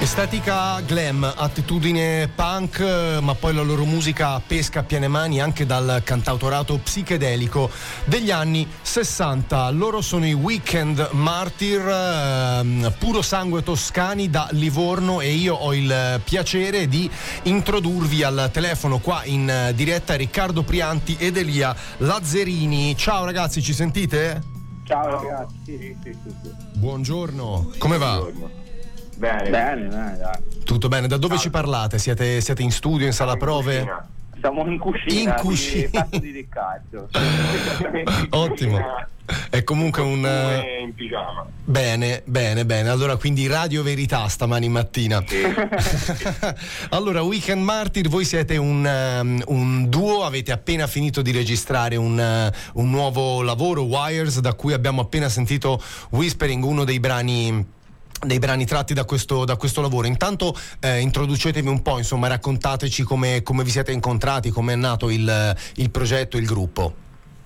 Estetica glam, attitudine punk, ma poi la loro musica pesca a piene mani anche dal cantautorato psichedelico degli anni 60. Loro sono i Weekend Martyr, puro sangue toscani da Livorno, e io ho il piacere di introdurvi al telefono qua in diretta Riccardo Prianti ed Elia Lazzerini. Ciao ragazzi, ci sentite? Ciao ragazzi, sì. Buongiorno, come va? Buongiorno. Bene, dai. Tutto bene, da dove ci parlate? Siete in studio, in sala prove? Siamo in cucina. Di Riccardo. Ottimo. È comunque in pigiama. Bene. Allora, quindi Radio Verità stamani mattina. Sì. Allora, Weekend Martyr, voi siete un duo, avete appena finito di registrare un nuovo lavoro, Wires, da cui abbiamo appena sentito Whispering, uno dei brani tratti da questo lavoro. Intanto introducetevi un po', insomma, raccontateci come vi siete incontrati, come è nato il progetto, il gruppo.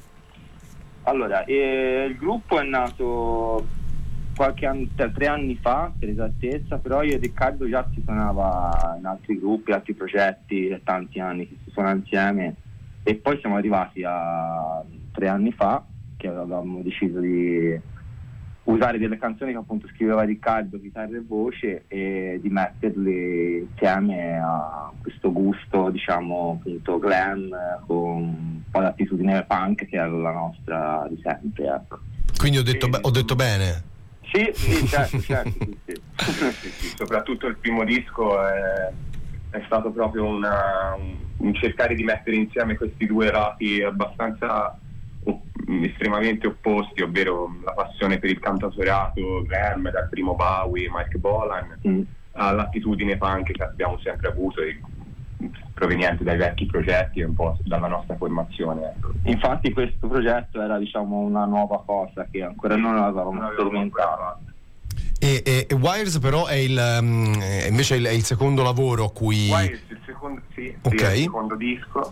Allora, il gruppo è nato qualche anno, 3 anni fa per esattezza, però io e Riccardo già si suonava in altri gruppi, altri progetti, tanti anni che si suona insieme, e poi siamo arrivati a 3 anni fa che avevamo deciso di usare delle canzoni che appunto scriveva Riccardo, chitarra e voce, e di metterle insieme a questo gusto, diciamo, appunto glam, con un po' l'attitudine punk che è la nostra di sempre, ecco. Quindi ho detto bene? Sì, certo, sì. Sì, soprattutto il primo disco è stato proprio un cercare di mettere insieme questi due lati abbastanza estremamente opposti, ovvero la passione per il cantautorato glam dal primo Bowie, Mike Bolan, all'attitudine punk che abbiamo sempre avuto, proveniente dai vecchi progetti e un po' dalla nostra formazione, ecco. Infatti questo progetto era, diciamo, una nuova cosa che ancora non avevamo sperimentato. E Wires però è invece è il secondo lavoro a cui... Wires il secondo, sì, okay. Il secondo disco.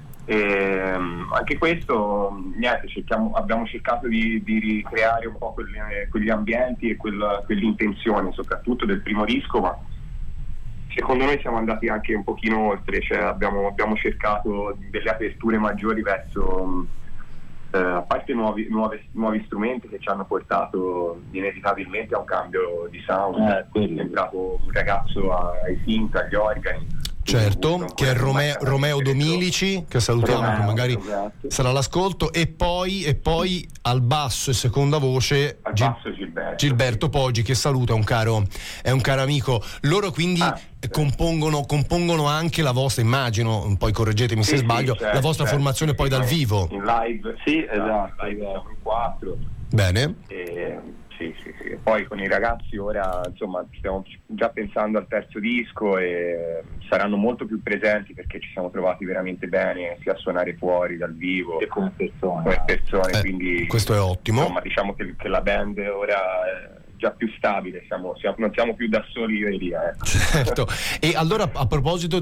Anche questo, niente, abbiamo cercato di ricreare un po' quegli ambienti e quell'intenzione soprattutto del primo disco, ma secondo noi siamo andati anche un pochino oltre, cioè abbiamo cercato delle aperture maggiori verso a parte nuovi strumenti che ci hanno portato inevitabilmente a un cambio di sound. È sembrato un ragazzo ai synth, agli organi. Certo, che è Romeo Domilici, che salutiamo, che magari sarà l'ascolto, e poi al basso e seconda voce Gilberto Poggi, che saluta, è un caro amico. Loro quindi compongono anche la vostra, immagino, poi correggetemi se sbaglio, certo, la vostra formazione poi dal vivo. In live, sì, esatto, siamo in 4. Bene. Sì. Poi con i ragazzi ora, insomma, stiamo già pensando al terzo disco e saranno molto più presenti, perché ci siamo trovati veramente bene sia a suonare fuori dal vivo e come persone, quindi questo è ottimo. Insomma, diciamo che la band ora è già più stabile, non siamo più da soli io e Elia, ecco. Certo. E allora, a proposito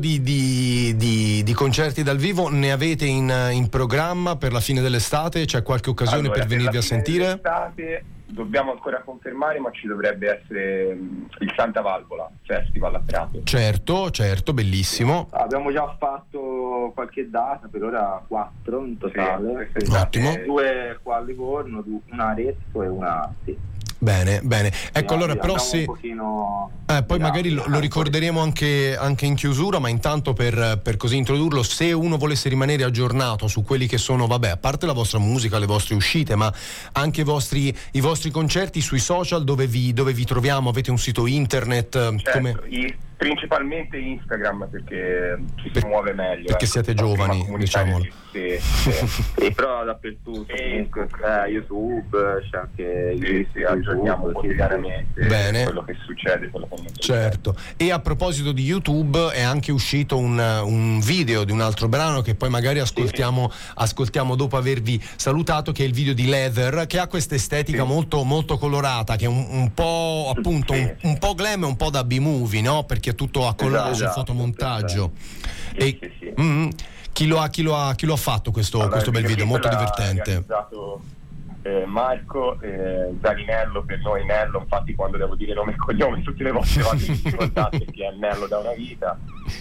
di concerti dal vivo, ne avete in programma per la fine dell'estate? C'è qualche occasione per venirvi a sentire? Dobbiamo ancora confermare, ma ci dovrebbe essere il Santa Valvola Festival a Prato. Certo, bellissimo. Abbiamo già fatto qualche data, per ora 4 in totale. Sì, ottimo. 2 qua a Livorno, una a Arezzo e una a Asti. Bene. Ecco, allora però se poi magari lo ricorderemo anche in chiusura, ma intanto per così introdurlo, se uno volesse rimanere aggiornato su quelli che sono, a parte la vostra musica, le vostre uscite, ma anche i vostri concerti sui social, dove vi troviamo? Avete un sito internet? Certo, principalmente Instagram, perché ci si muove meglio. Perché siete giovani, diciamolo. Sì. E però dappertutto, YouTube, c'è anche aggiorniamo quotidianamente quello che succede, quello che non succede. Certo. E a proposito di YouTube, è anche uscito un video di un altro brano che poi magari ascoltiamo dopo avervi salutato, che è il video di Leather, che ha questa estetica molto, molto colorata, che è un po' appunto un po' glam e un po' da B-movie, no? Perché è tutto a collage, fotomontaggio. Sì. Chi lo ha fatto questo bel video? Molto divertente. Marco, Zaninello per noi Nello, infatti quando devo dire nome e cognome tutte le volte vado in difficoltà perché è Nello da una vita.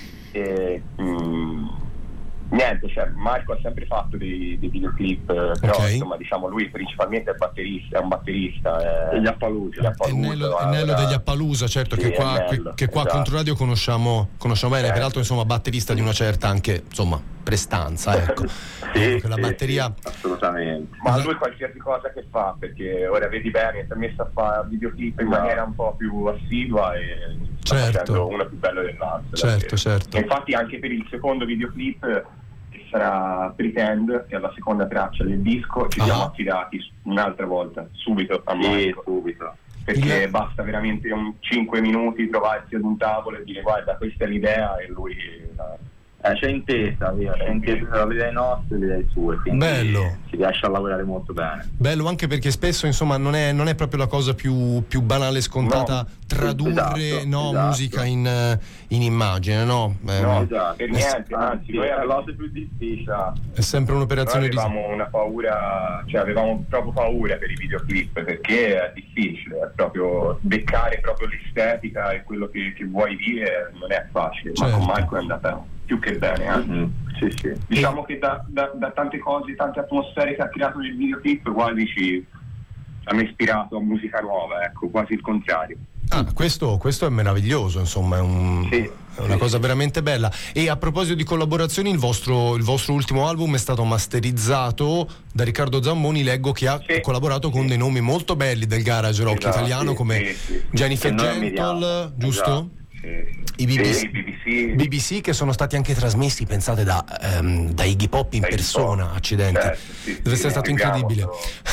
Niente, cioè Marco ha sempre fatto dei videoclip, però insomma diciamo lui principalmente è un batterista degli Appaloosa. È Nello degli Appaloosa, certo, sì, che qua esatto. Controradio conosciamo bene, certo. Peraltro insomma batterista di una certa anche insomma prestanza, ecco. Sì, la batteria assolutamente. Ma lui qualsiasi cosa che fa, perché ora vedi bene, si è messo a fare videoclip in maniera un po' più assidua e sta facendo uno più bello dell'altro. Certo. E infatti anche per il secondo videoclip, che sarà Pretend, che è la seconda traccia del disco, ci siamo affidati un'altra volta, subito a Marco. Subito. Perché basta veramente 5 minuti trovarsi ad un tavolo e dire guarda questa è l'idea e lui c'è intesa tra le idee nostre e le idee sue, quindi bello. Si riesce a lavorare molto bene. Bello anche perché spesso insomma non è proprio la cosa più banale e scontata, tradurre esatto. musica in immagine, no? Esatto, per niente, anzi è la cosa più difficile. È sempre un'operazione avevamo una paura, cioè avevamo proprio paura per i videoclip perché è difficile, è proprio beccare proprio l'estetica e quello che vuoi dire non è facile, certo. Ma con Marco è andata più che bene, sì. Diciamo che da tante cose, tante atmosfere che ha creato nel videoclip quasi ci hanno ispirato a musica nuova, ecco, quasi il contrario. Questo è meraviglioso, insomma, è una cosa veramente bella. E a proposito di collaborazioni, il vostro ultimo album è stato masterizzato da Riccardo Zammoni, leggo che ha collaborato con dei nomi molto belli del garage rock italiano come Jennifer Gentle, giusto? Esatto. I BBC che sono stati anche trasmessi, pensate, da Iggy Pop in persona, accidenti, deve essere stato incredibile.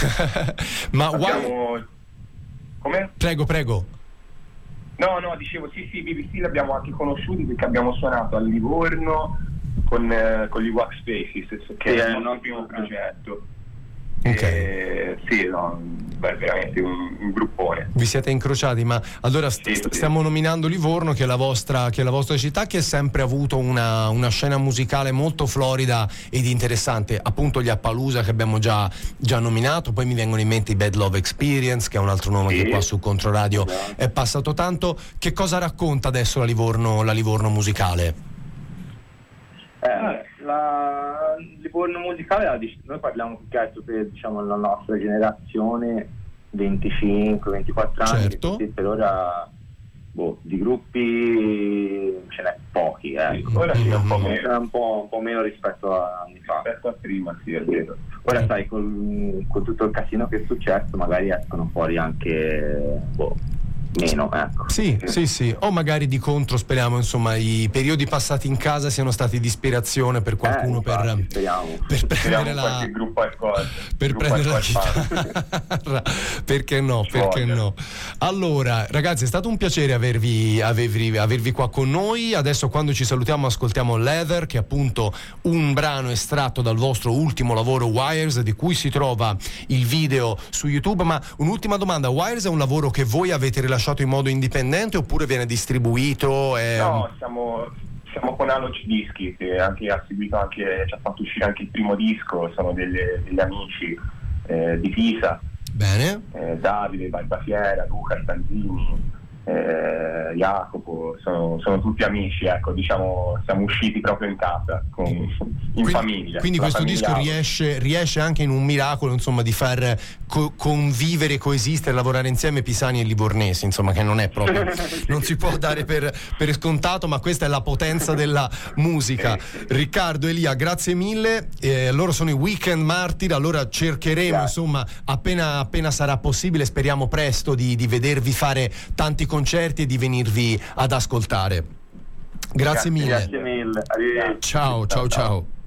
Ma come? Prego. No, dicevo sì, BBC l'abbiamo anche conosciuti perché abbiamo suonato a Livorno con gli Wax Faces, che è il nostro primo progetto. Veramente un gruppone. Vi siete incrociati, ma allora stiamo nominando Livorno, che è la vostra città, che ha sempre avuto una scena musicale molto florida ed interessante, appunto gli Appaloosa che abbiamo già nominato, poi mi vengono in mente i Bad Love Experience, che è un altro nome che qua su Controradio è passato tanto. Che cosa racconta adesso la Livorno musicale? La Livorno musicale, noi parliamo più che altro per, diciamo, la nostra generazione, 25-24 anni, certo. Per ora di gruppi ce n'è pochi, ora sì, un po' meno rispetto a anni fa. Rispetto a prima, sì, è vero. Ora sai, con tutto il casino che è successo, magari escono fuori anche meno, ecco. Sì. O magari di contro speriamo, insomma, i periodi passati in casa siano stati di ispirazione per qualcuno per prendere la chitarra. Perché no? Allora, ragazzi, è stato un piacere avervi qua con noi. Adesso, quando ci salutiamo, ascoltiamo Leather, che è appunto un brano estratto dal vostro ultimo lavoro Wires, di cui si trova il video su YouTube. Ma un'ultima domanda: Wires è un lavoro che voi avete rilasciato in modo indipendente oppure viene distribuito? No, siamo con Alog Dischi, che anche ha seguito, ci ha fatto uscire anche il primo disco, sono degli amici di Pisa. Bene. Davide, Barbafiera, Luca Stanzini, Jacopo, sono tutti amici, ecco, diciamo, siamo usciti proprio in casa, famiglia. Quindi questo disco riesce anche in un miracolo, insomma, di far convivere, coesistere, lavorare insieme pisani e livornesi, insomma, che non è proprio non si può dare per scontato, ma questa è la potenza della musica. Riccardo, Elia, grazie mille. Loro sono i Weekend Martyr, allora cercheremo, insomma, appena sarà possibile, speriamo presto di vedervi fare tanti concerti e di venirvi ad ascoltare. Grazie mille. Grazie mille. Ciao.